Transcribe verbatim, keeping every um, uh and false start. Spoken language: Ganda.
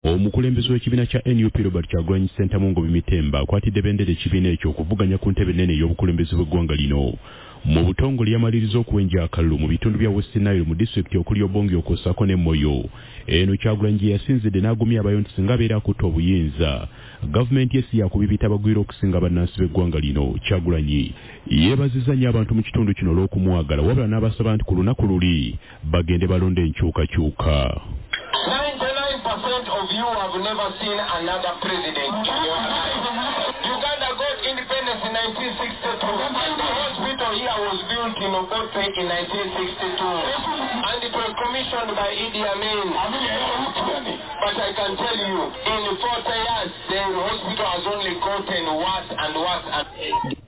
Omukulembeze w'ekibiina kya N U P Robert Kyagulanyi Ssentamu Bitemba akwatidde bendera ekibiina ekyo okuvuganya ku ntebe ennene ey'obukulembeze bw'eggwanga lino. Mu butongole yamaliriza okuwenja akalulu mu bitundu bya West Nile mu disitulikiti okuli Obongi okwosaako ne Moyo. Eno Kyagulanyi gye yasinzidde n'agumya abayonsi nga abeera akutte obuyinza. Gavumenti esi yakubibita abagwira okusinga bannansi b'eggwanga lino. Kyagulanyi yeebazizza nnyo abantu mu kitundu kino olw'okumwagala wabula n'abasaba nti ku lunaku luli bagende balonde enkyukakyuka. ninety-nine percent of you have never seen another president in your life. Uganda got independence in nineteen sixty-two, and the hospital here was built in Obote in nineteen sixty-two, and it was commissioned by Idi Amin. But I can tell you, in forty years, the hospital has only gotten worse and worse. And